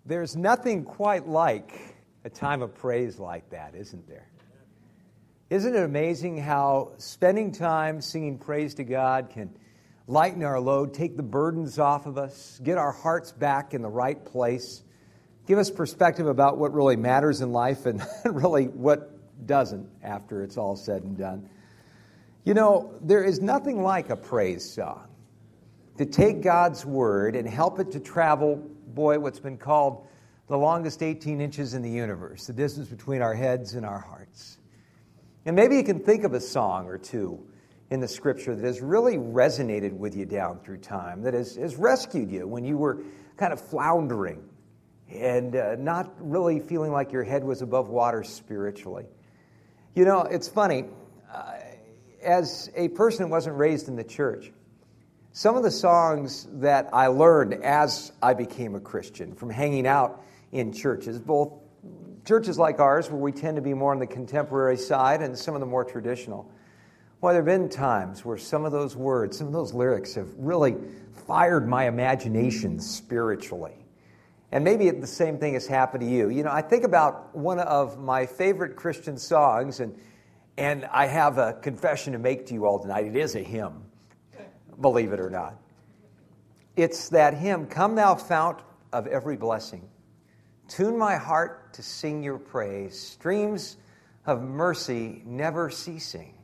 There's nothing quite like a time of praise like that, isn't there? Isn't it amazing how spending time singing praise to God can lighten our load, take the burdens off of us, get our hearts back in the right place, give us perspective about what really matters in life and really what doesn't after it's all said and done. You know, there is nothing like a praise song to take God's word and help it to travel, what's been called the longest 18 inches in the universe, the distance between our heads and our hearts. And maybe you can think of a song or two in the Scripture that has really resonated with you down through time, that has rescued you when you were kind of floundering and not really feeling like your head was above water spiritually. You know, it's funny, as a person who wasn't raised in the church, some of the songs that I learned as I became a Christian from hanging out in churches, both churches like ours where we tend to be more on the contemporary side and some of the more traditional. Well, there have been times where some of those words, some of those lyrics have really fired my imagination spiritually. And maybe the same thing has happened to you. You know, I think about one of my favorite Christian songs, and I have a confession to make to you all tonight. It is a hymn, believe it or not. It's that hymn, "Come Thou Fount of Every Blessing, tune my heart to sing your praise, streams of mercy never ceasing.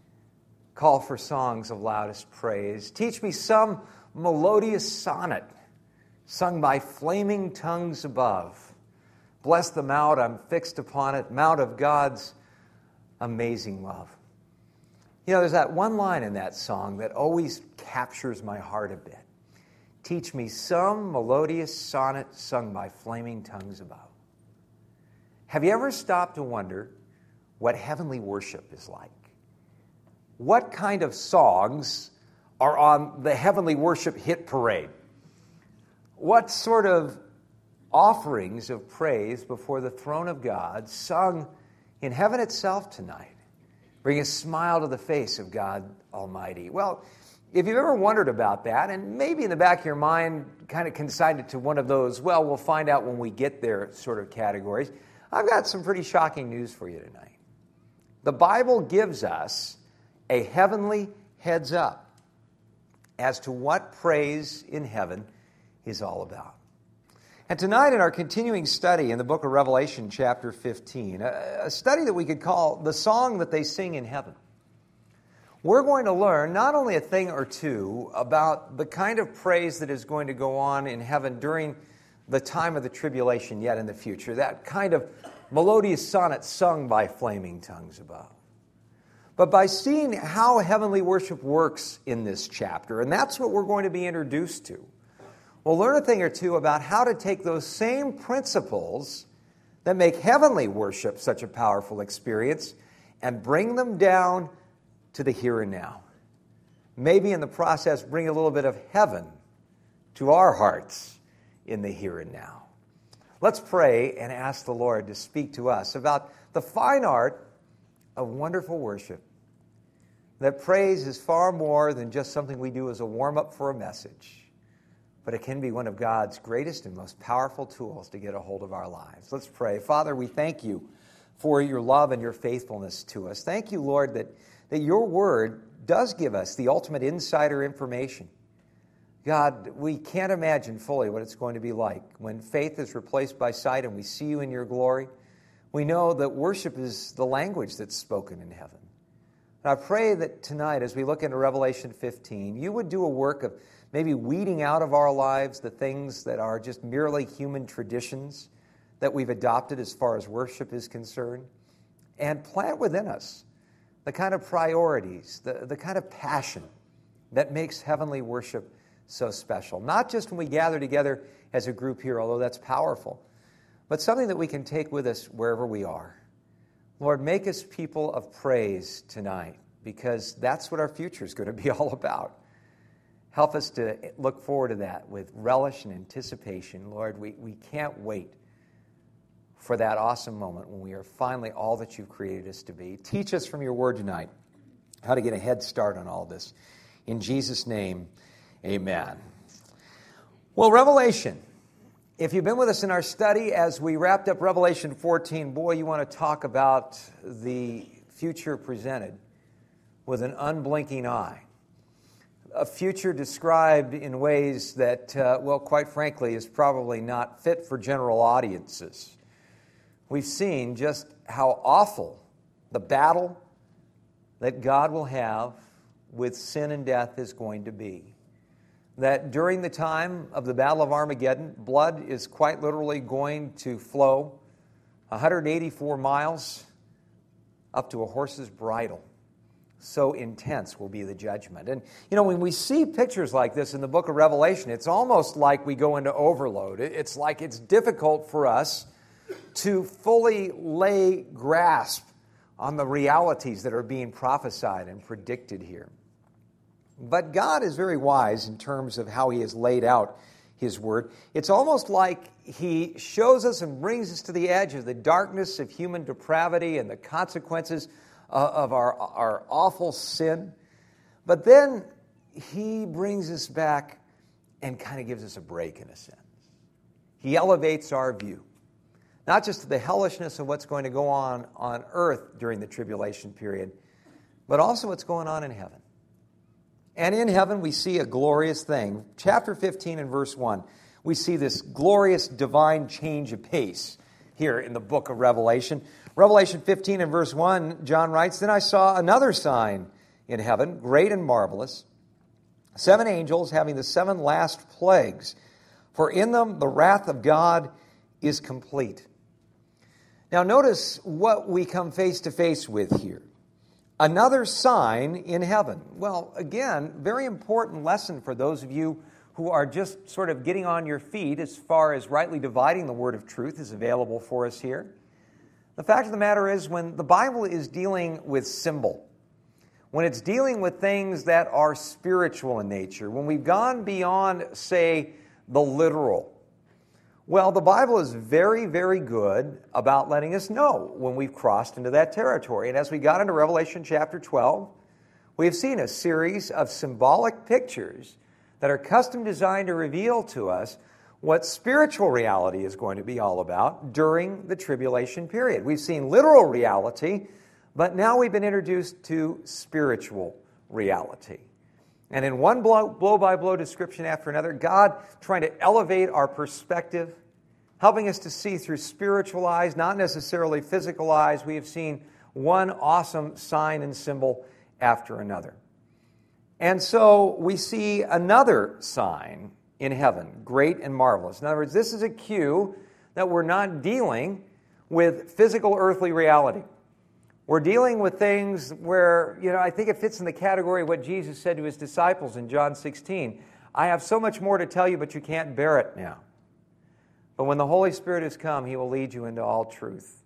Call for songs of loudest praise. Teach me some melodious sonnet sung by flaming tongues above. Bless the mount I'm fixed upon it, mount of God's amazing love." You know, there's that one line in that song that always captures my heart a bit. Teach me some melodious sonnet sung by flaming tongues above. Have you ever stopped to wonder what heavenly worship is like? What kind of songs are on the heavenly worship hit parade? What sort of offerings of praise before the throne of God sung in heaven itself tonight bring a smile to the face of God Almighty? Well, if you've ever wondered about that, and maybe in the back of your mind kind of consigned it to one of those, well, we'll find out when we get there sort of categories, I've got some pretty shocking news for you tonight. The Bible gives us a heavenly heads up as to what praise in heaven is all about. And tonight in our continuing study in the book of Revelation, chapter 15, a study that we could call the song that they sing in heaven, we're going to learn not only a thing or two about the kind of praise that is going to go on in heaven during the time of the tribulation yet in the future, that kind of melodious sonnet sung by flaming tongues above, but by seeing how heavenly worship works in this chapter, and that's what we're going to be introduced to. We'll learn a thing or two about how to take those same principles that make heavenly worship such a powerful experience and bring them down to the here and now. Maybe in the process bring a little bit of heaven to our hearts in the here and now. Let's pray and ask the Lord to speak to us about the fine art of wonderful worship. That praise is far more than just something we do as a warm-up for a message, but it can be one of God's greatest and most powerful tools to get a hold of our lives. Let's pray. Father, we thank you for your love and your faithfulness to us. Thank you, Lord, that your word does give us the ultimate insider information. God, we can't imagine fully what it's going to be like when faith is replaced by sight and we see you in your glory. We know that worship is the language that's spoken in heaven. And I pray that tonight, as we look into Revelation 15, you would do a work of maybe weeding out of our lives the things that are just merely human traditions that we've adopted as far as worship is concerned, and plant within us the kind of priorities, the kind of passion that makes heavenly worship so special. Not just when we gather together as a group here, although that's powerful, but something that we can take with us wherever we are. Lord, make us people of praise tonight, because that's what our future is going to be all about. Help us to look forward to that with relish and anticipation. Lord, we can't wait for that awesome moment when we are finally all that you've created us to be. Teach us from your word tonight how to get a head start on all this. In Jesus' name, amen. Well, Revelation If you've been with us in our study as we wrapped up Revelation 14, boy, you want to talk about the future presented with an unblinking eye. A future described in ways that, well, quite frankly, is probably not fit for general audiences. We've seen just how awful the battle that God will have with sin and death is going to be. That during the time of the Battle of Armageddon, blood is quite literally going to flow 184 miles up to a horse's bridle. So intense will be the judgment. And, you know, when we see pictures like this in the book of Revelation, it's almost like we go into overload. It's like it's difficult for us to fully lay grasp on the realities that are being prophesied and predicted here. But God is very wise in terms of how He has laid out His Word. It's almost like He shows us and brings us to the edge of the darkness of human depravity and the consequences of our awful sin. But then He brings us back and kind of gives us a break in a sense. He elevates our view, not just to the hellishness of what's going to go on earth during the tribulation period, but also what's going on in heaven. And in heaven, we see a glorious thing. Chapter 15 and verse 1, we see this glorious divine change of pace here in the book of Revelation. Revelation 15 and verse 1, John writes, "Then I saw another sign in heaven, great and marvelous, 7 angels having the 7 last plagues, for in them the wrath of God is complete." Now notice what we come face to face with here. Another sign in heaven. Well, again, very important lesson for those of you who are just sort of getting on your feet as far as rightly dividing the word of truth is available for us here. The fact of the matter is, when the Bible is dealing with symbol, when it's dealing with things that are spiritual in nature, when we've gone beyond, say, the literal, well, the Bible is very, very good about letting us know when we've crossed into that territory. And as we got into Revelation chapter 12, we have seen a series of symbolic pictures that are custom designed to reveal to us what spiritual reality is going to be all about during the tribulation period. We've seen literal reality, but now we've been introduced to spiritual reality. And in one blow-by-blow description after another, God trying to elevate our perspective, helping us to see through spiritual eyes, not necessarily physical eyes. We have seen one awesome sign and symbol after another. And so we see another sign in heaven, great and marvelous. In other words, this is a cue that we're not dealing with physical earthly reality. We're dealing with things where, I think it fits in the category of what Jesus said to His disciples in John 16. "I have so much more to tell you, but you can't bear it now. But when the Holy Spirit has come, He will lead you into all truth."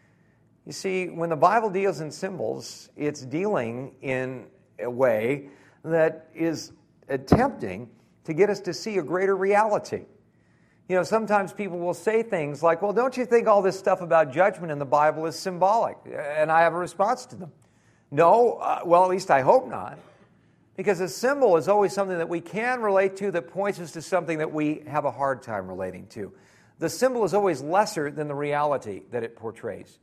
You see, when the Bible deals in symbols, it's dealing in a way that is attempting to get us to see a greater reality. Sometimes people will say things like, "Well, don't you think all this stuff about judgment in the Bible is symbolic?" And I have a response to them. No, well, at least I hope not. Because a symbol is always something that we can relate to that points us to something that we have a hard time relating to. The symbol is always lesser than the reality that it portrays.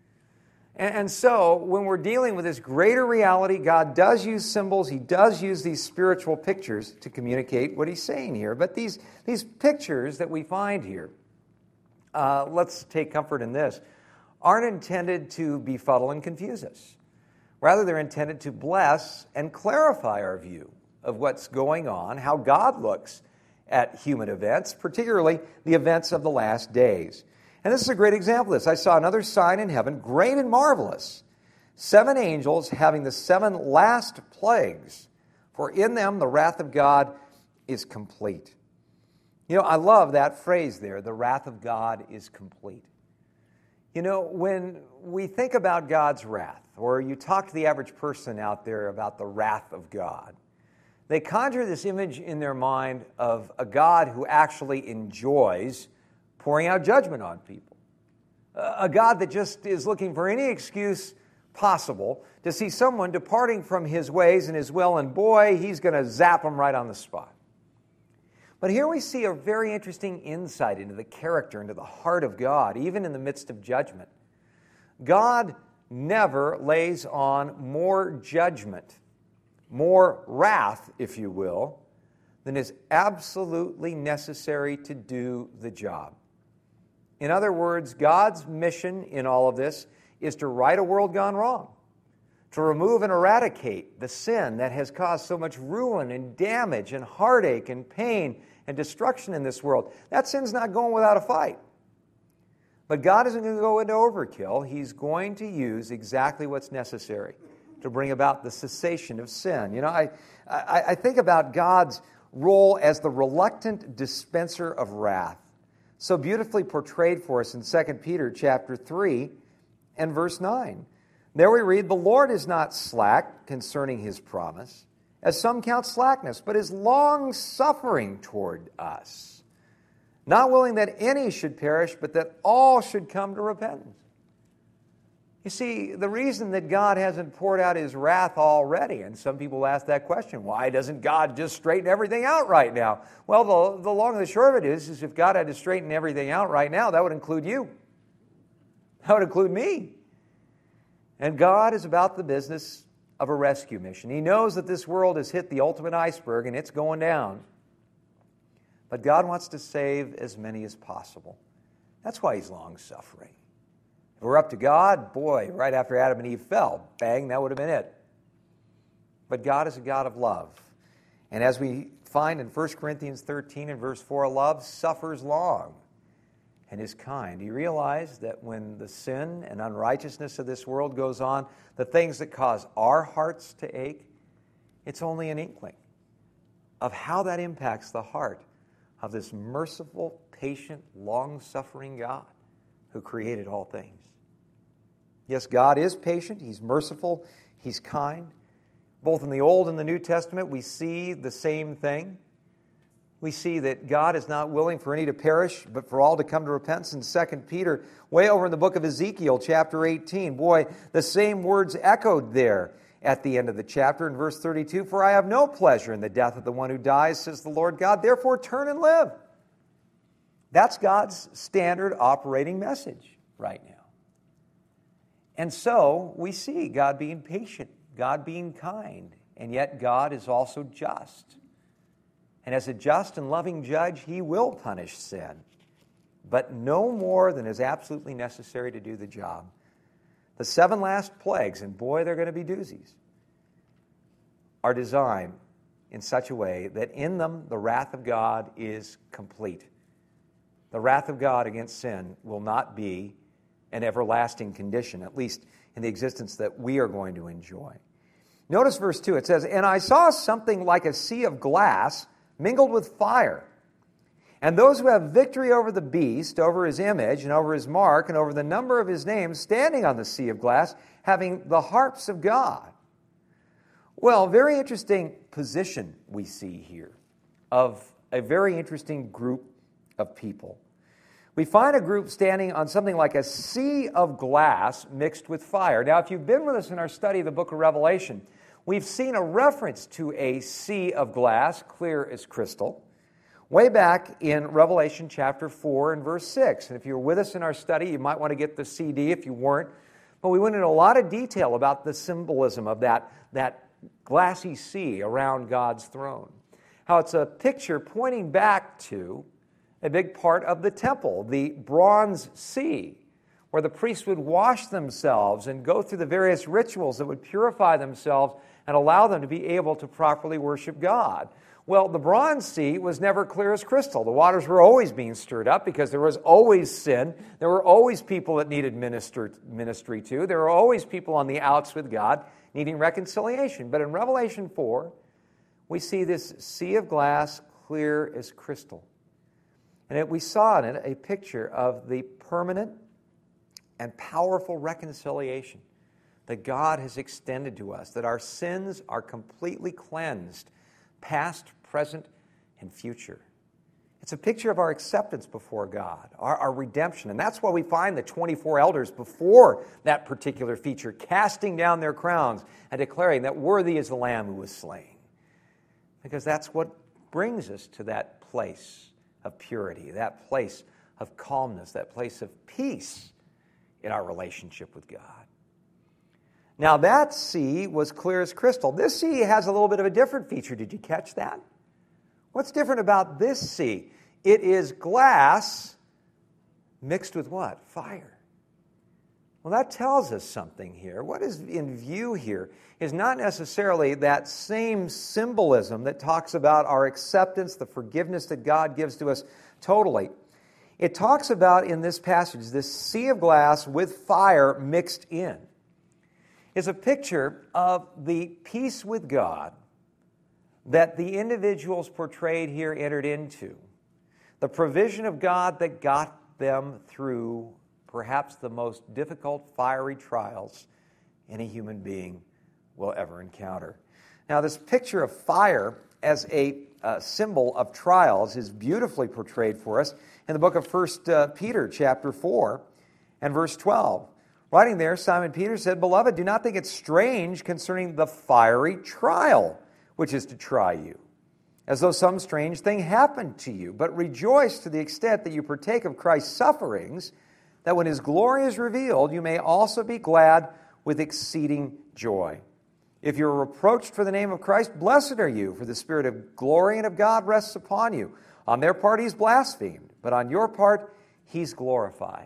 And so, when we're dealing with this greater reality, God does use symbols. He does use these spiritual pictures to communicate what He's saying here. But these pictures that we find here, let's take comfort in this, aren't intended to befuddle and confuse us. Rather, they're intended to bless and clarify our view of what's going on, how God looks at human events, particularly the events of the last days. And this is a great example of this. I saw another sign in heaven, great and marvelous, 7 angels having the 7 last plagues, for in them the wrath of God is complete. I love that phrase there, the wrath of God is complete. When we think about God's wrath, or you talk to the average person out there about the wrath of God, they conjure this image in their mind of a God who actually enjoys pouring out judgment on people. A God that just is looking for any excuse possible to see someone departing from His ways and His will, and boy, He's going to zap them right on the spot. But here we see a very interesting insight into the character, into the heart of God, even in the midst of judgment. God never lays on more judgment, more wrath, if you will, than is absolutely necessary to do the job. In other words, God's mission in all of this is to right a world gone wrong, to remove and eradicate the sin that has caused so much ruin and damage and heartache and pain and destruction in this world. That sin's not going without a fight. But God isn't going to go into overkill. He's going to use exactly what's necessary to bring about the cessation of sin. You know, I think about God's role as the reluctant dispenser of wrath, so beautifully portrayed for us in 2 Peter chapter 3 and verse 9. There we read, "The Lord is not slack concerning His promise, as some count slackness, but is long-suffering toward us, not willing that any should perish, but that all should come to repentance." You see, the reason that God hasn't poured out His wrath already, and some people ask that question, why doesn't God just straighten everything out right now? Well, the long and the short of it is if God had to straighten everything out right now, that would include you. That would include me. And God is about the business of a rescue mission. He knows that this world has hit the ultimate iceberg and it's going down. But God wants to save as many as possible. That's why He's long-suffering. If we're up to God, boy, right after Adam and Eve fell, bang, that would have been it. But God is a God of love. And as we find in 1 Corinthians 13 and verse 4, love suffers long and is kind. Do you realize that when the sin and unrighteousness of this world goes on, the things that cause our hearts to ache, it's only an inkling of how that impacts the heart of this merciful, patient, long-suffering God who created all things. Yes, God is patient, He's merciful, He's kind. Both in the Old and the New Testament, we see the same thing. We see that God is not willing for any to perish, but for all to come to repentance. In 2 Peter, way over in the book of Ezekiel, chapter 18, boy, the same words echoed there at the end of the chapter in verse 32, "For I have no pleasure in the death of the one who dies, says the Lord God, therefore turn and live." That's God's standard operating message right now. And so we see God being patient, God being kind, and yet God is also just. And as a just and loving judge, He will punish sin, but no more than is absolutely necessary to do the job. The 7 last plagues, and boy, they're going to be doozies, are designed in such a way that in them the wrath of God is complete. The wrath of God against sin will not be an everlasting condition, at least in the existence that we are going to enjoy. Notice verse 2, it says, "And I saw something like a sea of glass mingled with fire. And those who have victory over the beast, over his image, and over his mark, and over the number of his name, standing on the sea of glass, having the harps of God." Well, very interesting position we see here of a very interesting group of people. We find a group standing on something like a sea of glass mixed with fire. Now, if you've been with us in our study of the book of Revelation, we've seen a reference to a sea of glass, clear as crystal, way back in Revelation chapter 4 and verse 6. And if you're with us in our study, you might want to get the CD if you weren't. But we went into a lot of detail about the symbolism of that glassy sea around God's throne. How it's a picture pointing back to a big part of the temple, the bronze sea, where the priests would wash themselves and go through the various rituals that would purify themselves and allow them to be able to properly worship God. Well, the bronze sea was never clear as crystal. The waters were always being stirred up because there was always sin. There were always people that needed ministry to. There were always people on the outs with God needing reconciliation. But in Revelation 4, we see this sea of glass clear as crystal. And we saw in it a picture of the permanent and powerful reconciliation that God has extended to us, that our sins are completely cleansed, past, present, and future. It's a picture of our acceptance before God, our redemption. And that's why we find the 24 elders before that particular feature, casting down their crowns and declaring that worthy is the Lamb who was slain. Because that's what brings us to that place of purity, that place of calmness, that place of peace in our relationship with God. Now that sea was clear as crystal. This sea has a little bit of a different feature. Did you catch that? What's different about this sea? It is glass mixed with what? Fire. Well, that tells us something here. What is in view here is not necessarily that same symbolism that talks about our acceptance, the forgiveness that God gives to us totally. It talks about, in this passage, this sea of glass with fire mixed in. It's a picture of the peace with God that the individuals portrayed here entered into. The provision of God that got them through perhaps the most difficult fiery trials any human being will ever encounter. Now, this picture of fire as a symbol of trials is beautifully portrayed for us in the book of 1 Peter chapter 4 and verse 12. Writing there, Simon Peter said, "Beloved, do not think it strange concerning the fiery trial which is to try you, as though some strange thing happened to you, but rejoice to the extent that you partake of Christ's sufferings, that when his glory is revealed, you may also be glad with exceeding joy. If you are reproached for the name of Christ, blessed are you, for the Spirit of glory and of God rests upon you. On their part he's blasphemed, but on your part he's glorified."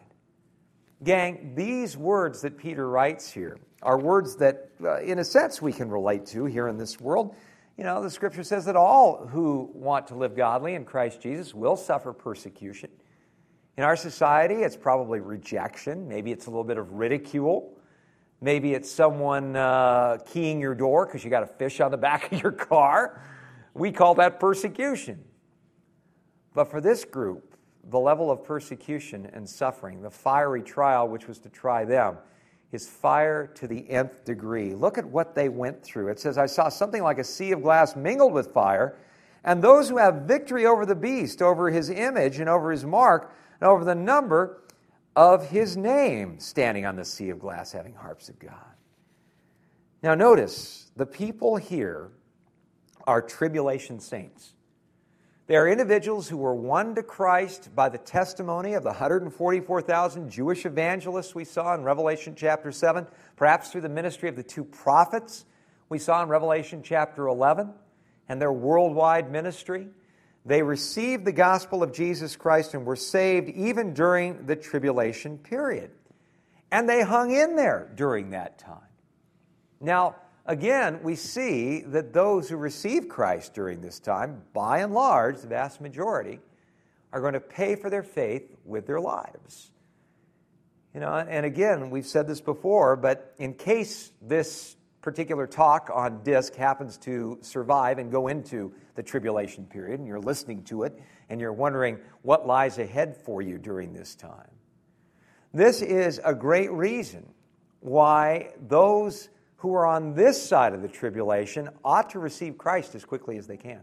Gang, these words that Peter writes here are words that, in a sense, we can relate to here in this world. You know, the Scripture says that all who want to live godly in Christ Jesus will suffer persecution. In our society, it's probably rejection. Maybe it's a little bit of ridicule. Maybe it's someone keying your door because you got a fish on the back of your car. We call that persecution. But for this group, the level of persecution and suffering, the fiery trial which was to try them, is fire to the nth degree. Look at what they went through. It says, "I saw something like a sea of glass mingled with fire, and those who have victory over the beast, over his image and over his mark, and over the number of his name, standing on the sea of glass, having harps of God." Now notice, the people here are tribulation saints. They are individuals who were won to Christ by the testimony of the 144,000 Jewish evangelists we saw in Revelation chapter 7, perhaps through the ministry of the two prophets we saw in Revelation chapter 11, and their worldwide ministry. They received the gospel of Jesus Christ and were saved even during the tribulation period. And they hung in there during that time. Now, again, we see that those who receive Christ during this time, by and large, the vast majority, are going to pay for their faith with their lives. You know, and again, we've said this before, but in case this particular talk on disc happens to survive and go into the tribulation period, and you're listening to it, and you're wondering what lies ahead for you during this time, this is a great reason why those who are on this side of the tribulation ought to receive Christ as quickly as they can.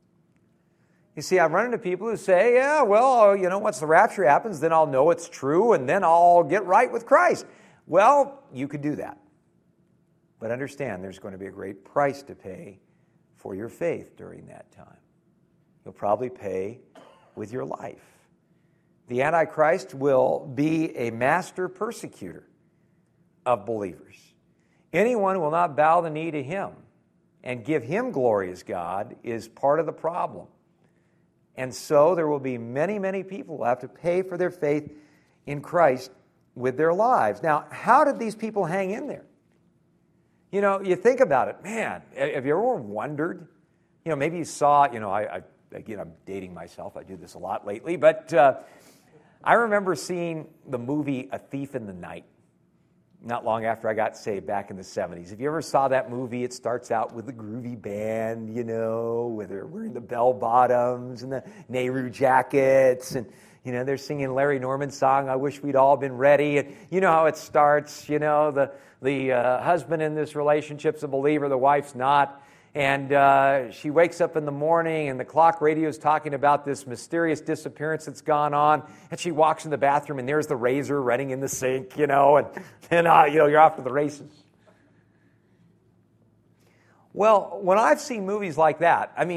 You see, I've run into people who say, yeah, well, you know, once the rapture happens, then I'll know it's true, and then I'll get right with Christ. Well, you could do that. But understand, there's going to be a great price to pay for your faith during that time. You'll probably pay with your life. The Antichrist will be a master persecutor of believers. Anyone who will not bow the knee to him and give him glory as God is part of the problem. And so there will be many, many people who will have to pay for their faith in Christ with their lives. Now, how did these people hang in there? You know, you think about it, man, have you ever wondered? You know, maybe you saw, you know, again, I'm dating myself. I do this a lot lately. But I remember seeing the movie A Thief in the Night not long after I got saved back in the 70s. If you ever saw that movie, it starts out with the groovy band, you know, where they're wearing the bell-bottoms and the Nehru jackets, and, you know, they're singing Larry Norman's song, "I Wish We'd All Been Ready." And you know how it starts, you know, the husband in this relationship's a believer, the wife's not. And she wakes up in the morning, and the clock radio is talking about this mysterious disappearance that's gone on. And she walks in the bathroom, and there's the razor running in the sink, you know, and you know, you're off to the races. Well, when I've seen movies like that, I mean,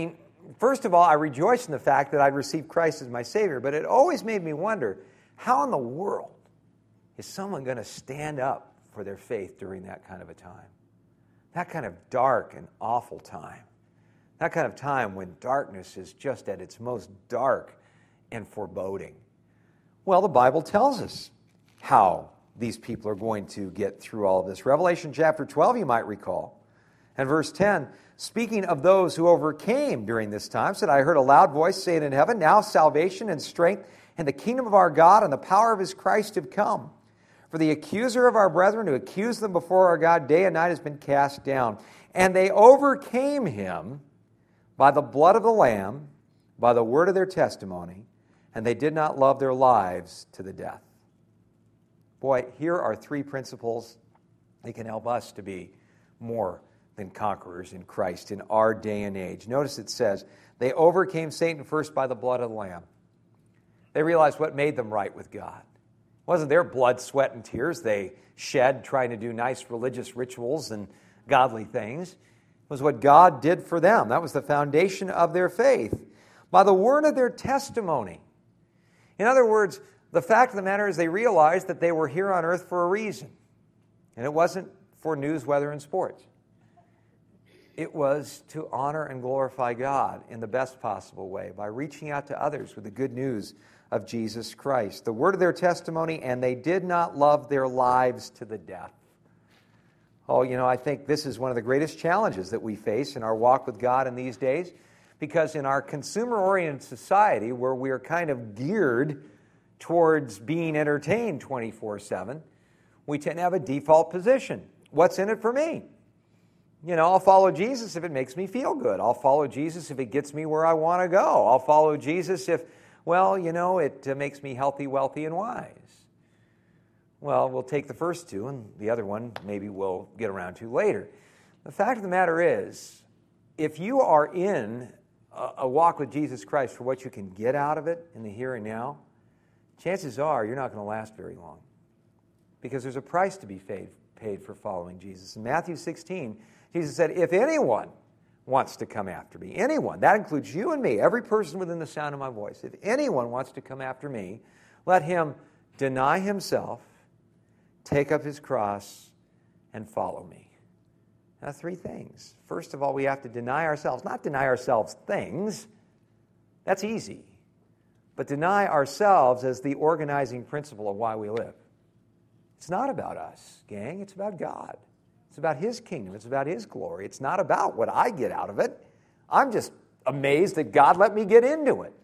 first of all, I rejoiced in the fact that I'd received Christ as my Savior, but it always made me wonder, how in the world is someone going to stand up for their faith during that kind of a time? That kind of dark and awful time. That kind of time when darkness is just at its most dark and foreboding. Well, the Bible tells us how these people are going to get through all of this. Revelation chapter 12, you might recall. And verse 10, speaking of those who overcame during this time, said, I heard a loud voice saying in heaven, now salvation and strength and the kingdom of our God and the power of his Christ have come. For the accuser of our brethren who accused them before our God day and night has been cast down. And they overcame him by the blood of the Lamb, by the word of their testimony, and they did not love their lives to the death. Boy, here are three principles that can help us to be more than conquerors in Christ in our day and age. Notice it says, they overcame Satan first by the blood of the Lamb. They realized what made them right with God. It wasn't their blood, sweat, and tears they shed trying to do nice religious rituals and godly things. It was what God did for them. That was the foundation of their faith. By the word of their testimony. In other words, the fact of the matter is they realized that they were here on earth for a reason. And it wasn't for news, weather, and sports. It was to honor and glorify God in the best possible way by reaching out to others with the good news of Jesus Christ. The word of their testimony, and they did not love their lives to the death. Oh, I think this is one of the greatest challenges that we face in our walk with God in these days, because in our consumer-oriented society where we are kind of geared towards being entertained 24/7, we tend to have a default position. What's in it for me? I'll follow Jesus if it makes me feel good. I'll follow Jesus if it gets me where I want to go. I'll follow Jesus if, it makes me healthy, wealthy, and wise. Well, we'll take the first two, and the other one maybe we'll get around to later. The fact of the matter is, if you are in a walk with Jesus Christ for what you can get out of it in the here and now, chances are you're not going to last very long, because there's a price to be paid for following Jesus. In Matthew 16, Jesus said, if anyone wants to come after me, anyone, that includes you and me, every person within the sound of my voice, if anyone wants to come after me, let him deny himself, take up his cross, and follow me. Now, three things. First of all, we have to deny ourselves. Not deny ourselves things. That's easy. But deny ourselves as the organizing principle of why we live. It's not about us, gang. It's about God. It's about his kingdom. It's about his glory. It's not about what I get out of it. I'm just amazed that God let me get into it.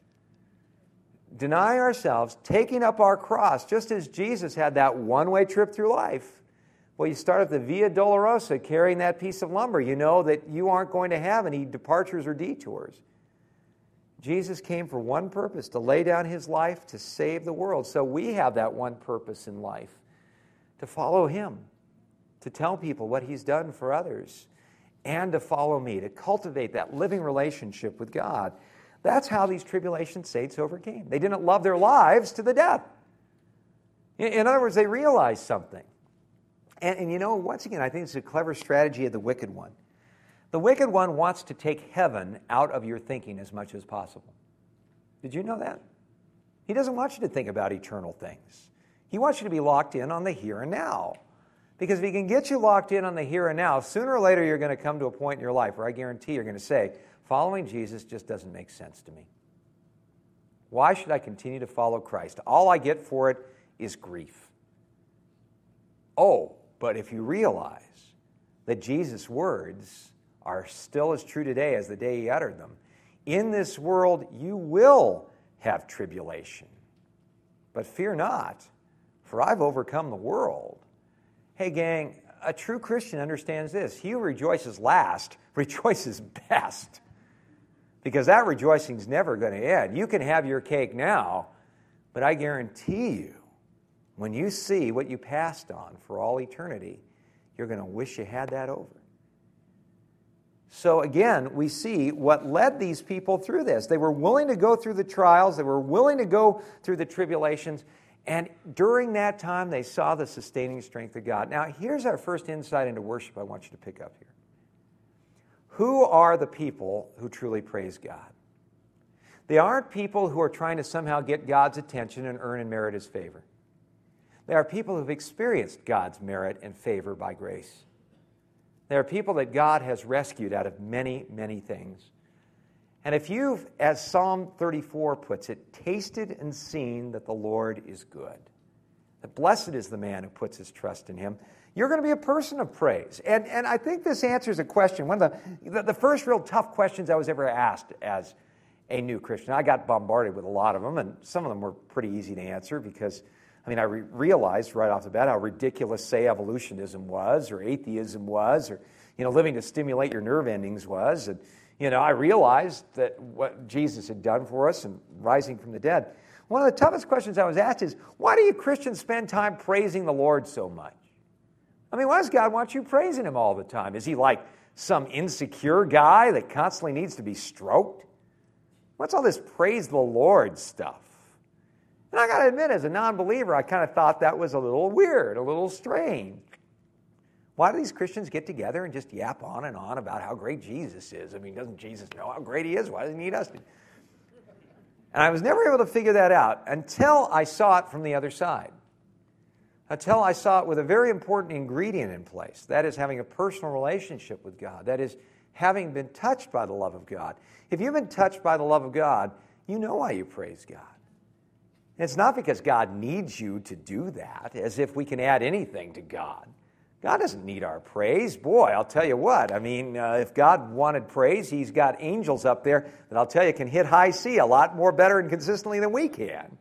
Deny ourselves, taking up our cross, just as Jesus had that one-way trip through life. Well, you start at the Via Dolorosa carrying that piece of lumber. You know that you aren't going to have any departures or detours. Jesus came for one purpose, to lay down his life to save the world. So we have that one purpose in life, to follow him, to tell people what he's done for others, and to follow me, to cultivate that living relationship with God. That's how these tribulation saints overcame. They didn't love their lives to the death. In other words, they realized something. And once again, I think it's a clever strategy of the wicked one. The wicked one wants to take heaven out of your thinking as much as possible. Did you know that? He doesn't want you to think about eternal things. He wants you to be locked in on the here and now. Because if he can get you locked in on the here and now, sooner or later you're going to come to a point in your life where I guarantee you're going to say, following Jesus just doesn't make sense to me. Why should I continue to follow Christ? All I get for it is grief. Oh, but if you realize that Jesus' words are still as true today as the day he uttered them, in this world you will have tribulation. But fear not, for I've overcome the world. Hey, gang, a true Christian understands this. He who rejoices last rejoices best. Because that rejoicing's never going to end. You can have your cake now, but I guarantee you, when you see what you passed on for all eternity, you're going to wish you had that over. So again, we see what led these people through this. They were willing to go through the trials. They were willing to go through the tribulations. And during that time, they saw the sustaining strength of God. Now, here's our first insight into worship I want you to pick up here. Who are the people who truly praise God? They aren't people who are trying to somehow get God's attention and earn and merit His favor. They are people who've experienced God's merit and favor by grace. They are people that God has rescued out of many, many things. And if you've, as Psalm 34 puts it, tasted and seen that the Lord is good, that blessed is the man who puts his trust in Him, you're going to be a person of praise. And I think this answers a question. One of the first real tough questions I was ever asked as a new Christian. I got bombarded with a lot of them, and some of them were pretty easy to answer because, I realized right off the bat how ridiculous, say, evolutionism was, or atheism was, or, living to stimulate your nerve endings was. And, I realized that what Jesus had done for us and rising from the dead. One of the toughest questions I was asked is, why do you Christians spend time praising the Lord so much? Why does God want you praising Him all the time? Is He like some insecure guy that constantly needs to be stroked? What's all this praise the Lord stuff? And I got to admit, as a non-believer, I kind of thought that was a little weird, a little strange. Why do these Christians get together and just yap on and on about how great Jesus is? Doesn't Jesus know how great He is? Why doesn't He need us to? And I was never able to figure that out until I saw it from the other side. Until I saw it with a very important ingredient in place. That is having a personal relationship with God. That is having been touched by the love of God. If you've been touched by the love of God, you know why you praise God. And it's not because God needs you to do that, as if we can add anything to God. God doesn't need our praise. Boy, I'll tell you what. If God wanted praise, He's got angels up there that I'll tell you can hit high C a lot more better and consistently than we can.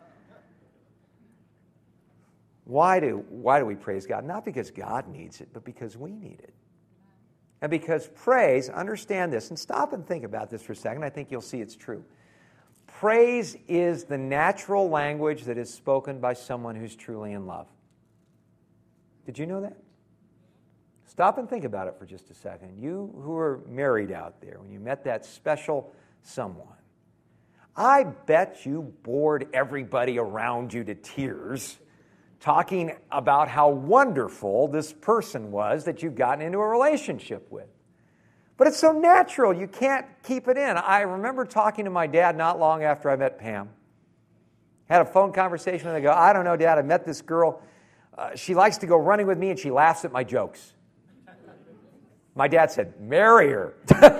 Why do we praise God? Not because God needs it, but because we need it. And because praise, understand this, and stop and think about this for a second. I think you'll see it's true. Praise is the natural language that is spoken by someone who's truly in love. Did you know that? Stop and think about it for just a second. You who are married out there, when you met that special someone, I bet you bored everybody around you to tears talking about how wonderful this person was that you've gotten into a relationship with. But it's so natural, you can't keep it in. I remember talking to my dad not long after I met Pam. Had a phone conversation and I go, I don't know, Dad, I met this girl. She likes to go running with me and she laughs at my jokes. My dad said, marry her.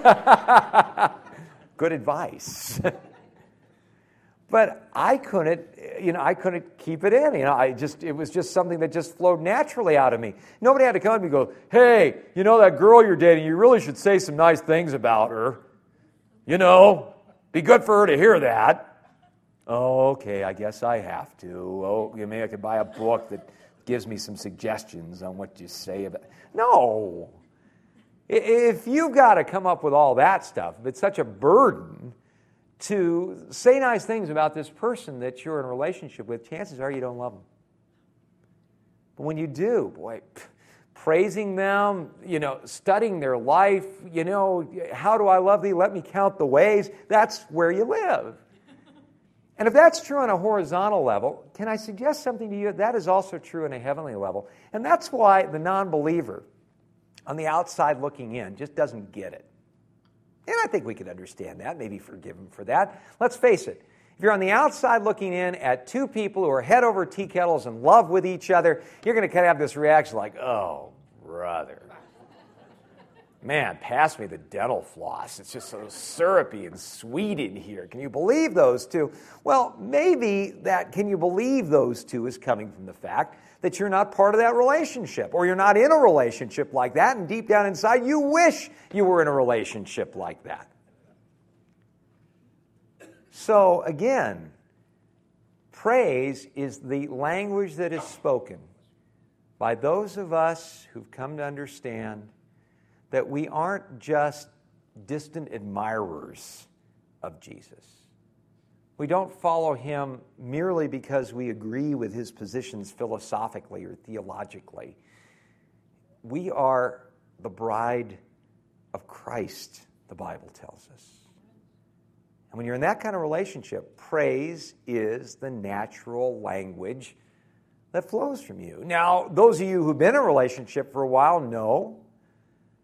Good advice. But I couldn't keep it in. It was just something that just flowed naturally out of me. Nobody had to come to me and go, hey, that girl you're dating, you really should say some nice things about her. Be good for her to hear that. Oh, okay, I guess I have to. Oh, maybe I could buy a book that gives me some suggestions on what to say about it. No. If you've got to come up with all that stuff, if it's such a burden to say nice things about this person that you're in a relationship with, chances are you don't love them. But when you do, boy, praising them, studying their life, how do I love thee? Let me count the ways. That's where you live. And if that's true on a horizontal level, can I suggest something to you? That is also true on a heavenly level. And that's why the non-believer on the outside looking in just doesn't get it. And I think we could understand that, maybe forgive him for that. Let's face it. If you're on the outside looking in at two people who are head over tea kettles in love with each other, you're going to kind of have this reaction like, oh, brother. Man, pass me the dental floss. It's just so syrupy and sweet in here. Can you believe those two? Well, maybe that can you believe those two is coming from the fact that you're not part of that relationship, or you're not in a relationship like that, and deep down inside you wish you were in a relationship like that. So again, praise is the language that is spoken by those of us who've come to understand that we aren't just distant admirers of Jesus. We don't follow Him merely because we agree with His positions philosophically or theologically. We are the bride of Christ, the Bible tells us. And when you're in that kind of relationship, praise is the natural language that flows from you. Now, those of you who've been in a relationship for a while know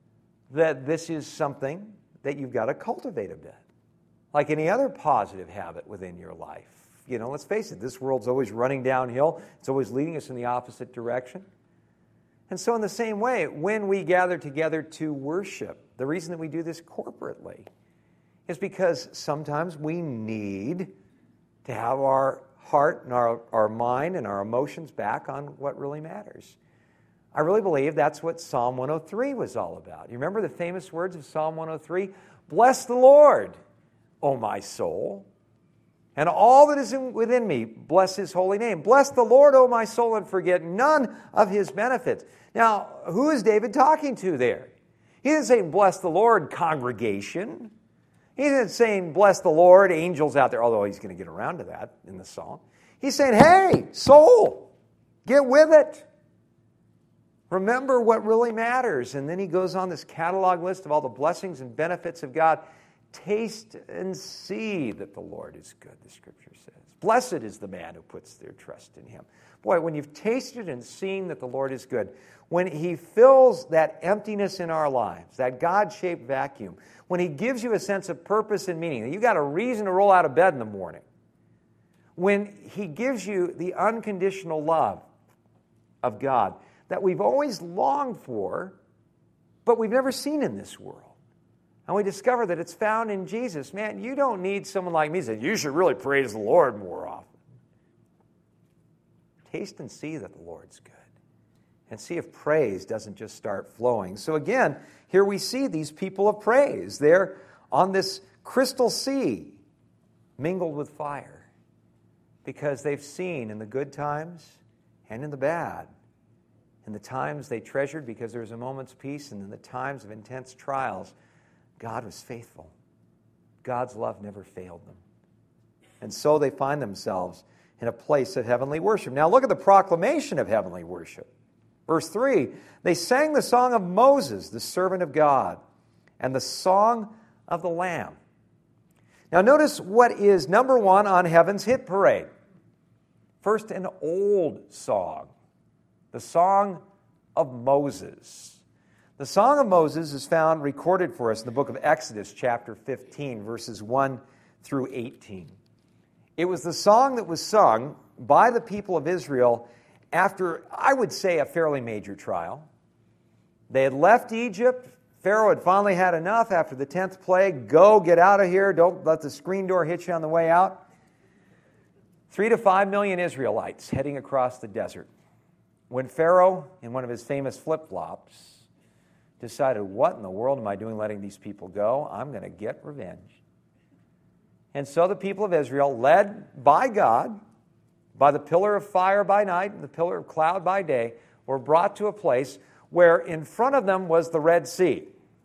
that this is something that you've got to cultivate a bit. Like any other positive habit within your life. You know, let's face it, this world's always running downhill. It's always leading us in the opposite direction. And so in the same way, when we gather together to worship, the reason that we do this corporately is because sometimes we need to have our heart and our mind and our emotions back on what really matters. I really believe that's what Psalm 103 was all about. You remember the famous words of Psalm 103? Bless the Lord, O my soul, and all that is within me, bless his holy name. Bless the Lord, O my soul, and forget none of his benefits. Now, who is David talking to there? He isn't saying, bless the Lord, congregation. He isn't saying, bless the Lord, angels out there, although he's going to get around to that in the song. He's saying, hey, soul, get with it. Remember what really matters. And then he goes on this catalog list of all the blessings and benefits of God. Taste and see that the Lord is good, the Scripture says. Blessed is the man who puts their trust in him. Boy, when you've tasted and seen that the Lord is good, when he fills that emptiness in our lives, that God-shaped vacuum, when he gives you a sense of purpose and meaning, that you've got a reason to roll out of bed in the morning, when he gives you the unconditional love of God that we've always longed for, but we've never seen in this world, and we discover that it's found in Jesus, man, you don't need someone like me to say, you should really praise the Lord more often. Taste and see that the Lord's good. And see if praise doesn't just start flowing. So again, here we see these people of praise. They're on this crystal sea, mingled with fire, because they've seen in the good times and in the bad, in the times they treasured because there was a moment's peace, and in the times of intense trials, God was faithful. God's love never failed them. And so they find themselves in a place of heavenly worship. Now look at the proclamation of heavenly worship. Verse 3, they sang the song of Moses, the servant of God, and the song of the Lamb. Now notice what is number one on heaven's hit parade. First, an old song, the song of Moses. The Song of Moses is found recorded for us in the book of Exodus, chapter 15, verses 1 through 18. It was the song that was sung by the people of Israel after, I would say, a fairly major trial. They had left Egypt. Pharaoh had finally had enough after the 10th plague. Go, get out of here. Don't let the screen door hit you on the way out. 3 to 5 million Israelites heading across the desert. When Pharaoh, in one of his famous flip-flops, decided, what in the world am I doing letting these people go? I'm going to get revenge. And so the people of Israel, led by God, by the pillar of fire by night and the pillar of cloud by day, were brought to a place where in front of them was the Red Sea.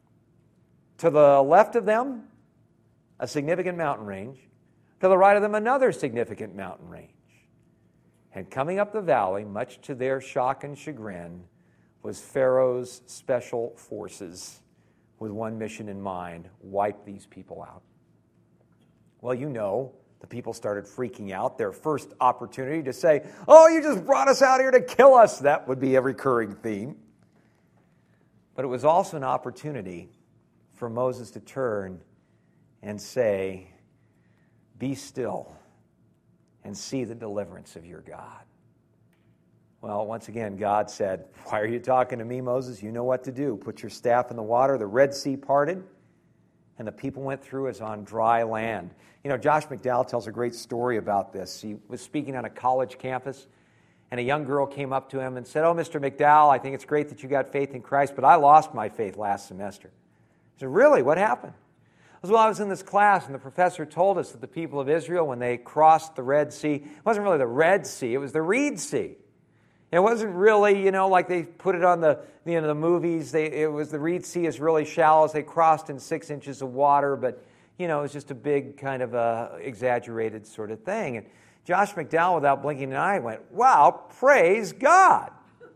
To the left of them, a significant mountain range. To the right of them, another significant mountain range. And coming up the valley, much to their shock and chagrin, was Pharaoh's special forces with one mission in mind: wipe these people out. Well, you know, the people started freaking out. Their first opportunity to say, oh, you just brought us out here to kill us. That would be a recurring theme. But it was also an opportunity for Moses to turn and say, be still and see the deliverance of your God. Well, once again, God said, why are you talking to me, Moses? You know what to do. Put your staff in the water. The Red Sea parted, and the people went through as on dry land. You know, Josh McDowell tells a great story about this. He was speaking on a college campus, and a young girl came up to him and said, oh, Mr. McDowell, I think it's great that you got faith in Christ, but I lost my faith last semester. He said, really? What happened? Well, I was in this class, and the professor told us that the people of Israel, when they crossed the Red Sea, it wasn't really the Red Sea, it was the Reed Sea. It wasn't really, like they put it on the movies. It was the Reed Sea is really shallow. As they crossed in 6 inches of water, but it was just a big kind of exaggerated sort of thing. And Josh McDowell, without blinking an eye, went, "Wow, praise God!"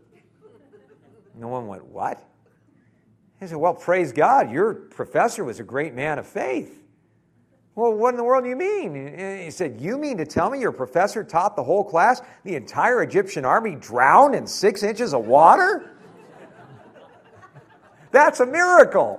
No one went, "What?" He said, "Well, praise God. Your professor was a great man of faith." Well, what in the world do you mean? And he said, you mean to tell me your professor taught the whole class the entire Egyptian army drowned in 6 inches of water? That's a miracle.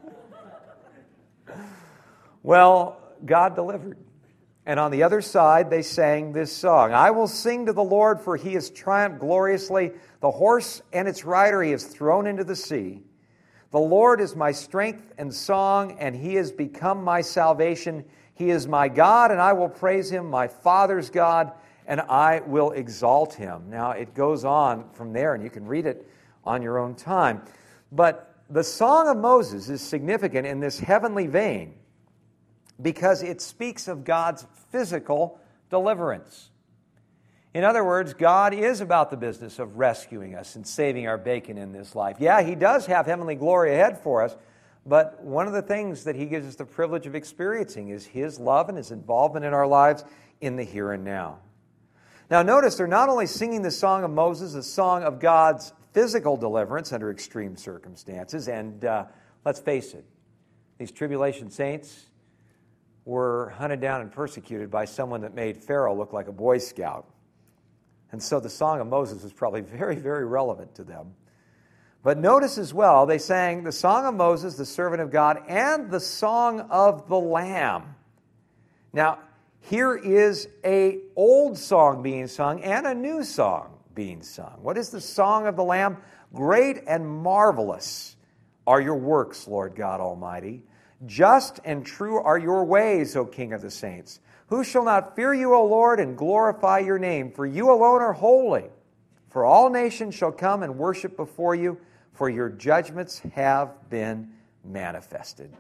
Well, God delivered. And on the other side, they sang this song. I will sing to the Lord, for he has triumphed gloriously. The horse and its rider he has thrown into the sea. The Lord is my strength and song, and he has become my salvation. He is my God, and I will praise him, my Father's God, and I will exalt him. Now, it goes on from there, and you can read it on your own time. But the Song of Moses is significant in this heavenly vein because it speaks of God's physical deliverance. In other words, God is about the business of rescuing us and saving our bacon in this life. Yeah, he does have heavenly glory ahead for us, but one of the things that he gives us the privilege of experiencing is his love and his involvement in our lives in the here and now. Now notice they're not only singing the Song of Moses, a song of God's physical deliverance under extreme circumstances, and let's face it, these tribulation saints were hunted down and persecuted by someone that made Pharaoh look like a Boy Scout. And so the Song of Moses was probably very, very relevant to them. But notice as well, they sang the Song of Moses, the servant of God, and the Song of the Lamb. Now, here is an old song being sung and a new song being sung. What is the Song of the Lamb? Great and marvelous are your works, Lord God Almighty. Just and true are your ways, O King of the saints. Who shall not fear you, O Lord, and glorify your name? For you alone are holy. For all nations shall come and worship before you, for your judgments have been manifested.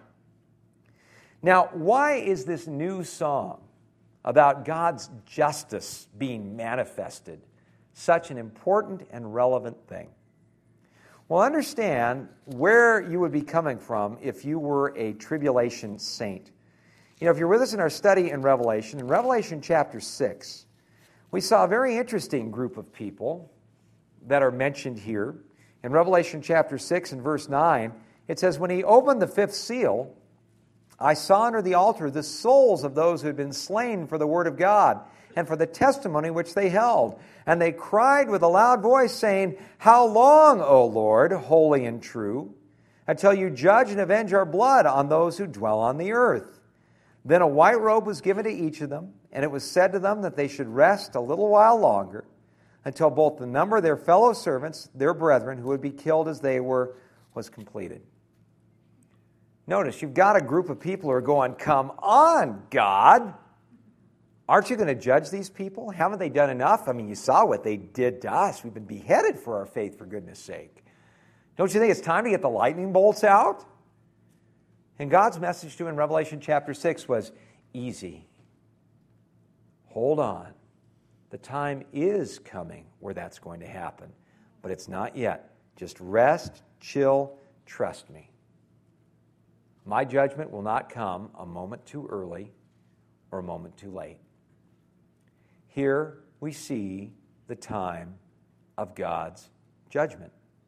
Now, why is this new song about God's justice being manifested such an important and relevant thing? Well, understand where you would be coming from if you were a tribulation saint. You know, if you're with us in our study in Revelation chapter 6, we saw a very interesting group of people that are mentioned here. In Revelation chapter 6 and verse 9, it says, when he opened the fifth seal, I saw under the altar the souls of those who had been slain for the word of God and for the testimony which they held. And they cried with a loud voice, saying, How long, O Lord, holy and true, until you judge and avenge our blood on those who dwell on the earth? Then a white robe was given to each of them, and it was said to them that they should rest a little while longer, until both the number of their fellow servants, their brethren, who would be killed as they were, was completed. Notice, you've got a group of people who are going, Come on, God! Aren't you going to judge these people? Haven't they done enough? I mean, you saw what they did to us. We've been beheaded for our faith, for goodness sake. Don't you think it's time to get the lightning bolts out? And God's message to him in Revelation chapter 6 was, easy. Hold on. The time is coming where that's going to happen, but it's not yet. Just rest, chill, trust me. My judgment will not come a moment too early or a moment too late. Here we see the time of God's judgment.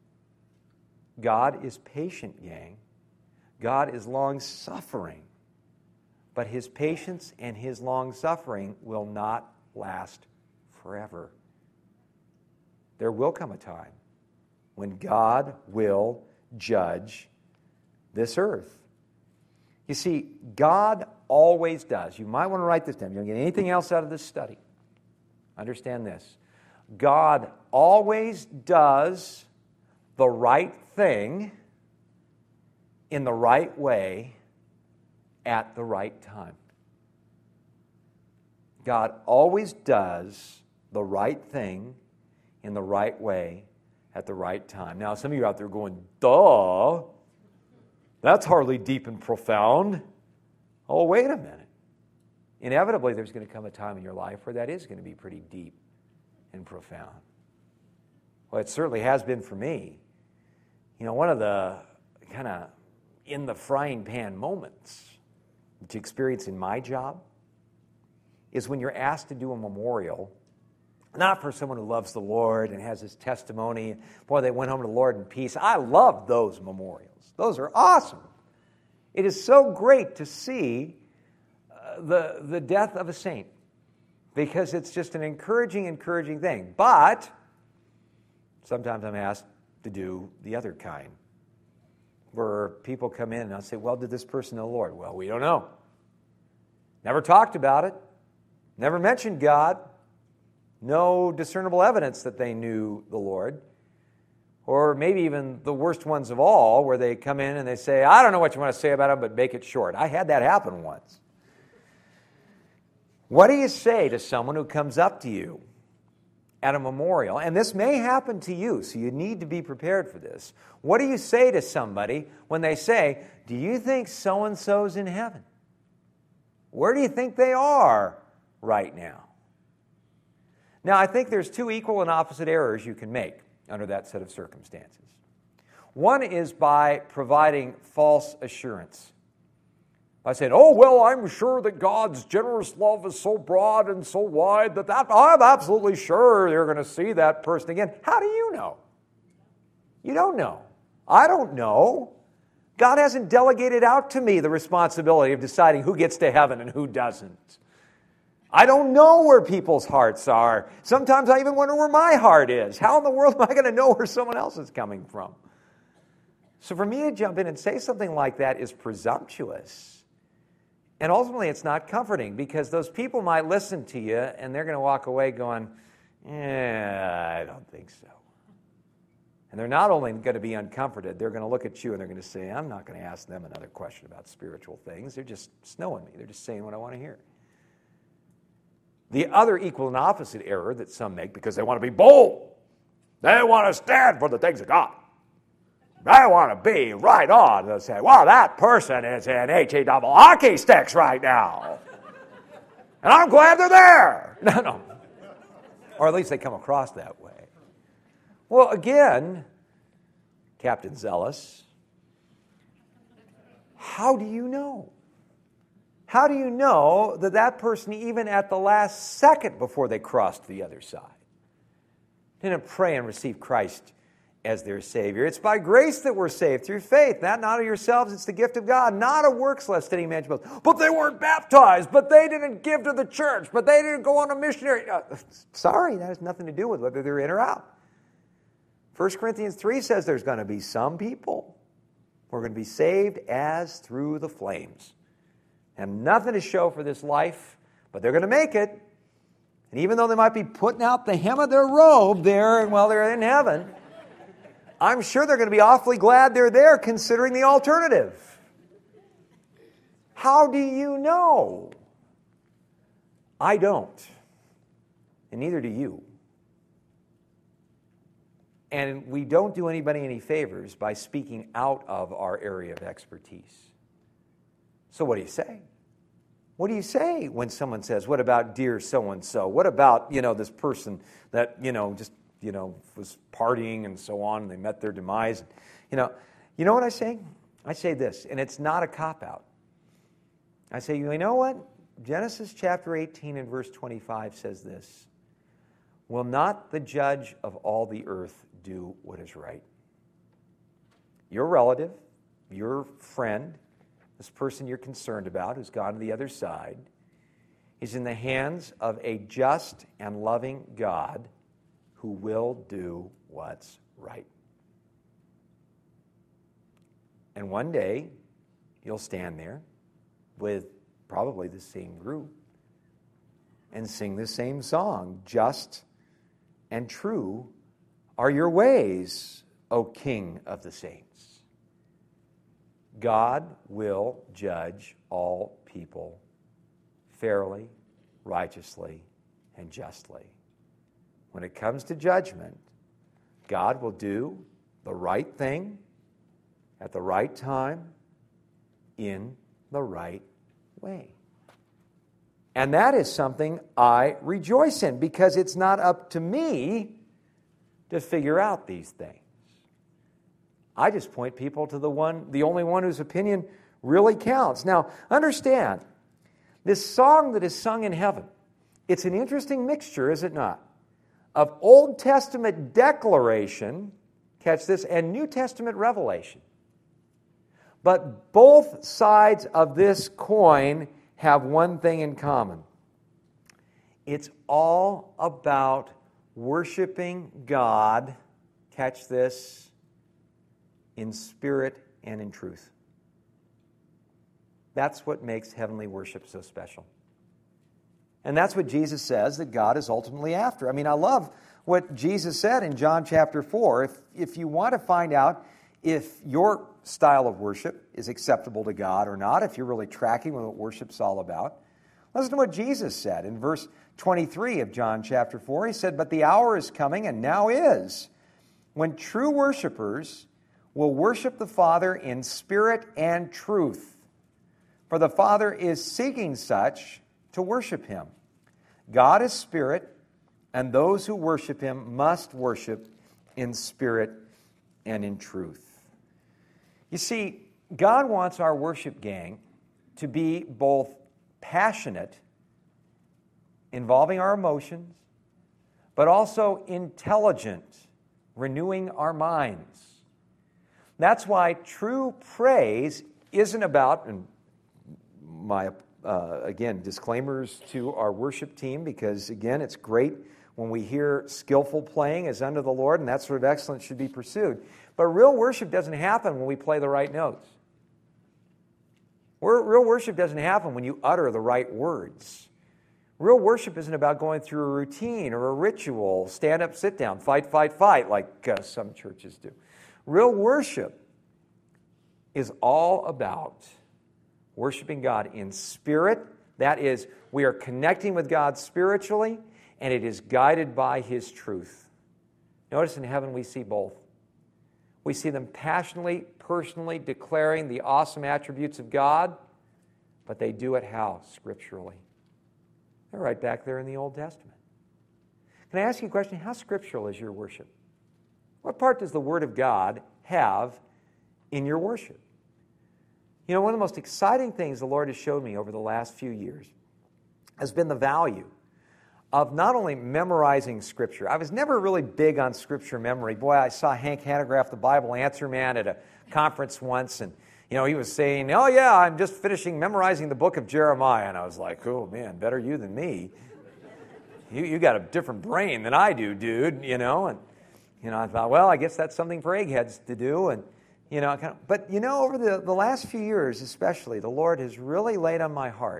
God is patient, gang. God is long-suffering. But his patience and his long-suffering will not last forever. There will come a time when God will judge this earth. You see, God always does. You might want to write this down. You don't get anything else out of this study. Understand this. God always does the right thing in the right way at the right time. God always does the right thing in the right way at the right time. Now, some of you out there going, duh, that's hardly deep and profound. Oh, wait a minute. Inevitably, there's going to come a time in your life where that is going to be pretty deep and profound. Well, it certainly has been for me. You know, one of the kind of in the frying pan moments that you experience in my job is when you're asked to do a memorial, not for someone who loves the Lord and has his testimony, boy, they went home to the Lord in peace. I love those memorials. Those are awesome. It is so great to see the death of a saint because it's just an encouraging thing. But sometimes I'm asked to do the other kind where people come in and I'll say, well, did this person know the Lord? Well, we don't know. Never talked about it. Never mentioned God. No discernible evidence that they knew the Lord. Or maybe even the worst ones of all, where they come in and they say, I don't know what you want to say about him, but make it short. I had that happen once. What do you say to someone who comes up to you at a memorial? And this may happen to you, so you need to be prepared for this. What do you say to somebody when they say, do you think so-and-so's in heaven? Where do you think they are right now? Now, I think there's two equal and opposite errors you can make under that set of circumstances. One is by providing false assurance. By saying, oh, well, I'm sure that God's generous love is so broad and so wide that I'm absolutely sure you're going to see that person again. How do you know? You don't know. I don't know. God hasn't delegated out to me the responsibility of deciding who gets to heaven and who doesn't. I don't know where people's hearts are. Sometimes I even wonder where my heart is. How in the world am I going to know where someone else is coming from? So for me to jump in and say something like that is presumptuous. And ultimately it's not comforting, because those people might listen to you and they're going to walk away going, I don't think so. And they're not only going to be uncomforted, they're going to look at you and they're going to say, I'm not going to ask them another question about spiritual things. They're just snowing me. They're just saying what I want to hear. The other equal and opposite error that some make, because they want to be bold, they want to stand for the things of God. They want to be right on. They'll say, well, that person is in H-E-double hockey sticks right now. And I'm glad they're there. No. Or at least they come across that way. Well, again, Captain Zealous, how do you know? How do you know that that person, even at the last second before they crossed to the other side, didn't pray and receive Christ as their Savior? It's by grace that we're saved, through faith, not of yourselves, it's the gift of God, not of works, lest any man should boast. But they weren't baptized, but they didn't give to the church, but they didn't go on a missionary. Sorry, that has nothing to do with whether they're in or out. 1 Corinthians 3 says there's going to be some people who are going to be saved as through the flames. Have nothing to show for this life, but they're going to make it. And even though they might be putting out the hem of their robe there while they're in heaven, I'm sure they're going to be awfully glad they're there, considering the alternative. How do you know? I don't. And neither do you. And we don't do anybody any favors by speaking out of our area of expertise. So what do you say? What do you say when someone says, what about dear so-and-so? What about, this person that, was partying and so on, and they met their demise? You know what I say? I say this, and it's not a cop-out. I say, you know what? Genesis chapter 18 and verse 25 says this: will not the judge of all the earth do what is right? Your relative, your friend, this person you're concerned about who's gone to the other side, is in the hands of a just and loving God who will do what's right. And one day, you'll stand there with probably the same group and sing the same song. Just and true are your ways, O King of the saints. God will judge all people fairly, righteously, and justly. When it comes to judgment, God will do the right thing at the right time in the right way. And that is something I rejoice in, because it's not up to me to figure out these things. I just point people to the only one whose opinion really counts. Now, understand, this song that is sung in heaven, it's an interesting mixture, is it not, of Old Testament declaration, catch this, and New Testament revelation. But both sides of this coin have one thing in common. It's all about worshiping God, catch this, in spirit and in truth. That's what makes heavenly worship so special. And that's what Jesus says that God is ultimately after. I mean, I love what Jesus said in John chapter 4. If you want to find out if your style of worship is acceptable to God or not, if you're really tracking with what worship's all about, listen to what Jesus said in verse 23 of John chapter 4. He said, "But the hour is coming, and now is, when true worshipers will worship the Father in spirit and truth. For the Father is seeking such to worship Him. God is spirit, and those who worship Him must worship in spirit and in truth." You see, God wants our worship gang to be both passionate, involving our emotions, but also intelligent, renewing our minds. That's why true praise isn't about, and my, again, disclaimers to our worship team, because, again, it's great when we hear skillful playing as unto the Lord, and that sort of excellence should be pursued. But real worship doesn't happen when we play the right notes. Real worship doesn't happen when you utter the right words. Real worship isn't about going through a routine or a ritual, stand up, sit down, fight, like some churches do. Real worship is all about worshiping God in spirit. That is, we are connecting with God spiritually, and it is guided by His truth. Notice in heaven we see both. We see them passionately, personally declaring the awesome attributes of God, but they do it how? Scripturally. They're right back there in the Old Testament. Can I ask you a question? How scriptural is your worship? What part does the Word of God have in your worship? You know, one of the most exciting things the Lord has showed me over the last few years has been the value of not only memorizing Scripture. I was never really big on Scripture memory. Boy, I saw Hank Hanegraaff, the Bible Answer Man, at a conference once, and he was saying, "Oh yeah, I'm just finishing memorizing the book of Jeremiah." And I was like, "Oh man, better you than me. You got a different brain than I do, dude." And I thought, well, I guess that's something for eggheads to do. And but over the last few years, especially, the Lord has really laid on my heart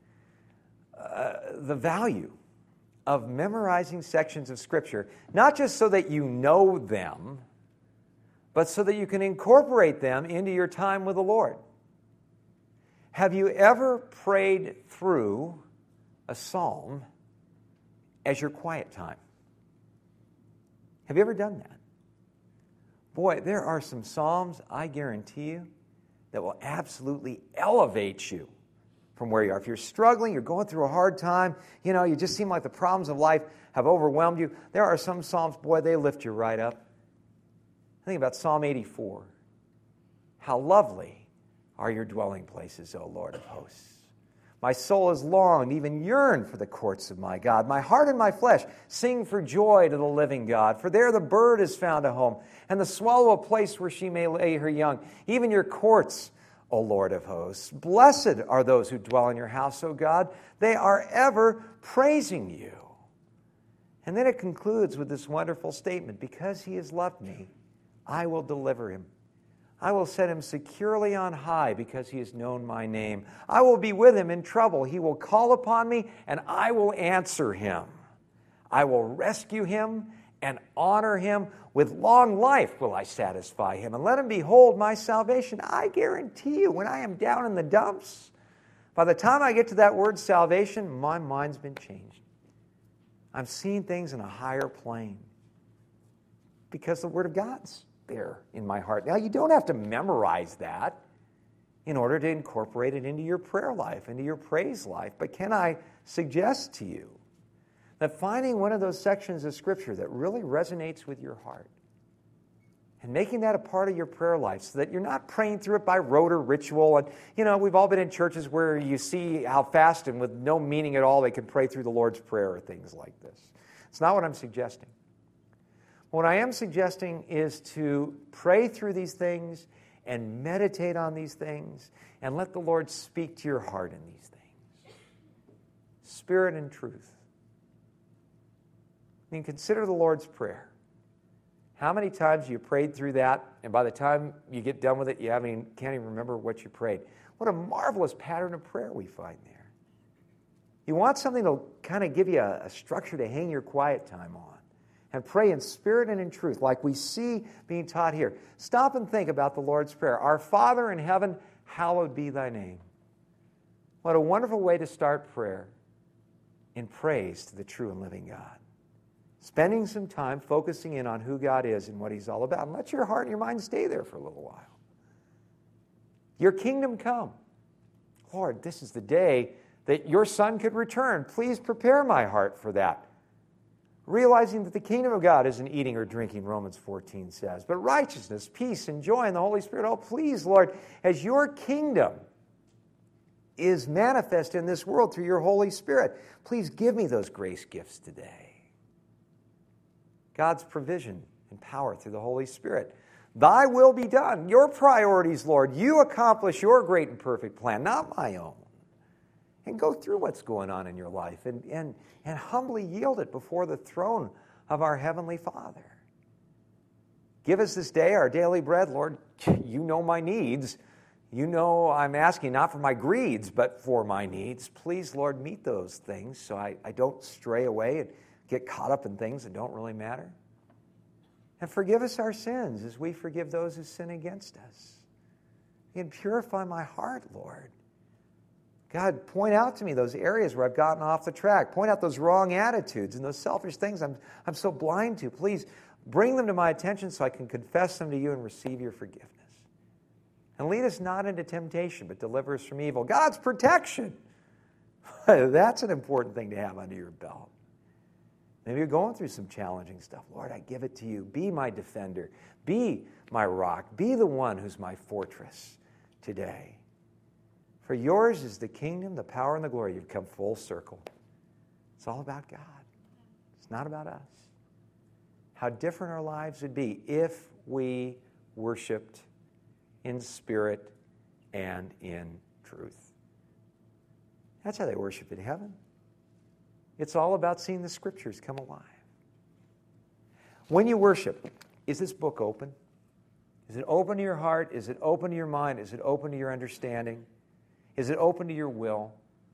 the value of memorizing sections of Scripture, not just so that you know them, but so that you can incorporate them into your time with the Lord. Have you ever prayed through a psalm as your quiet time? Have you ever done that? Boy, there are some psalms, I guarantee you, that will absolutely elevate you from where you are. If you're struggling, you're going through a hard time, you just seem like the problems of life have overwhelmed you, there are some psalms, boy, they lift you right up. Think about Psalm 84. How lovely are your dwelling places, O Lord of hosts. My soul has longed, even yearned for the courts of my God. My heart and my flesh sing for joy to the living God. For there the bird has found a home, and the swallow a place where she may lay her young. Even your courts, O Lord of hosts. Blessed are those who dwell in your house, O God. They are ever praising you. And then it concludes with this wonderful statement, because He has loved me, I will deliver him. I will set him securely on high because he has known my name. I will be with him in trouble. He will call upon me, and I will answer him. I will rescue him and honor him. With long life will I satisfy him and let him behold my salvation. I guarantee you, when I am down in the dumps, by the time I get to that word salvation, my mind's been changed. I'm seeing things in a higher plane because the Word of God's there in my heart. Now, you don't have to memorize that in order to incorporate it into your prayer life, into your praise life. But can I suggest to you that finding one of those sections of Scripture that really resonates with your heart and making that a part of your prayer life so that you're not praying through it by rote or ritual. And, we've all been in churches where you see how fast and with no meaning at all they can pray through the Lord's Prayer or things like this. It's not what I'm suggesting. What I am suggesting is to pray through these things and meditate on these things and let the Lord speak to your heart in these things. Spirit and truth. I mean, consider the Lord's Prayer. How many times you prayed through that, and by the time you get done with it, you can't even remember what you prayed? What a marvelous pattern of prayer we find there. You want something to kind of give you a structure to hang your quiet time on and pray in spirit and in truth, like we see being taught here. Stop and think about the Lord's Prayer. Our Father in heaven, hallowed be thy name. What a wonderful way to start prayer, in praise to the true and living God. Spending some time focusing in on who God is and what he's all about. And let your heart and your mind stay there for a little while. Your kingdom come. Lord, this is the day that your Son could return. Please prepare my heart for that. Realizing that the kingdom of God isn't eating or drinking, Romans 14 says, but righteousness, peace, and joy in the Holy Spirit. Oh, please, Lord, as your kingdom is manifest in this world through your Holy Spirit, please give me those grace gifts today. God's provision and power through the Holy Spirit. Thy will be done. Your priorities, Lord. You accomplish your great and perfect plan, not my own. And go through what's going on in your life and humbly yield it before the throne of our Heavenly Father. Give us this day our daily bread, Lord. You know my needs. You know I'm asking not for my greeds, but for my needs. Please, Lord, meet those things so I don't stray away and get caught up in things that don't really matter. And forgive us our sins as we forgive those who sin against us. And purify my heart, Lord. God, point out to me those areas where I've gotten off the track. Point out those wrong attitudes and those selfish things I'm so blind to. Please bring them to my attention so I can confess them to you and receive your forgiveness. And lead us not into temptation, but deliver us from evil. God's protection. That's an important thing to have under your belt. Maybe you're going through some challenging stuff. Lord, I give it to you. Be my defender. Be my rock. Be the one who's my fortress today. For yours is the kingdom, the power, and the glory. You've come full circle. It's all about God. It's not about us. How different our lives would be if we worshiped in spirit and in truth. That's how they worship in heaven. It's all about seeing the Scriptures come alive. When you worship, is this book open? Is it open to your heart? Is it open to your mind? Is it open to your understanding? Is it open to your will?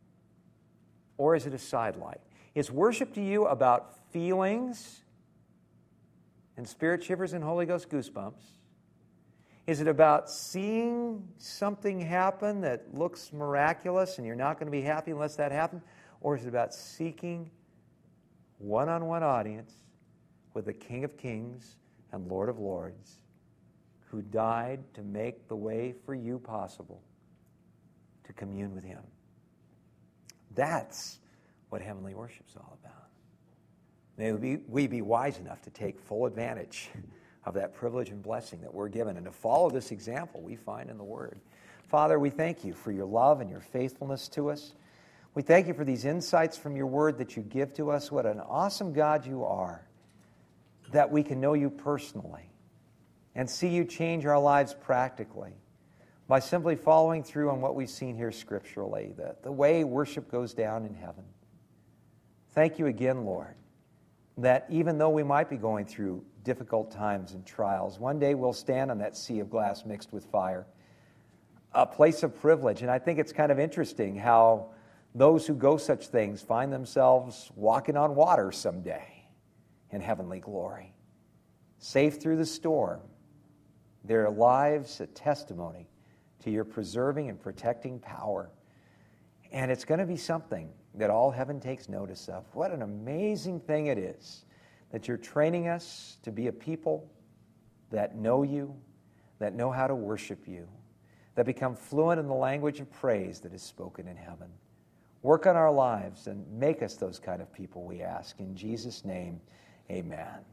Or is it a sidelight? Is worship to you about feelings and spirit shivers and Holy Ghost goosebumps? Is it about seeing something happen that looks miraculous and you're not going to be happy unless that happens? Or is it about seeking one-on-one audience with the King of Kings and Lord of Lords who died to make the way for you possible to commune with him? That's what heavenly worship's all about. May we be wise enough to take full advantage of that privilege and blessing that we're given and to follow this example we find in the Word. Father, we thank you for your love and your faithfulness to us. We thank you for these insights from your Word that you give to us. What an awesome God you are, that we can know you personally and see you change our lives practically by simply following through on what we've seen here scripturally, the way worship goes down in heaven. Thank you again, Lord, that even though we might be going through difficult times and trials, one day we'll stand on that sea of glass mixed with fire, a place of privilege. And I think it's kind of interesting how those who go such things find themselves walking on water someday in heavenly glory, safe through the storm, their lives a testimony to your preserving and protecting power. And it's going to be something that all heaven takes notice of. What an amazing thing it is that you're training us to be a people that know you, that know how to worship you, that become fluent in the language of praise that is spoken in heaven. Work on our lives and make us those kind of people, we ask. In Jesus' name, amen.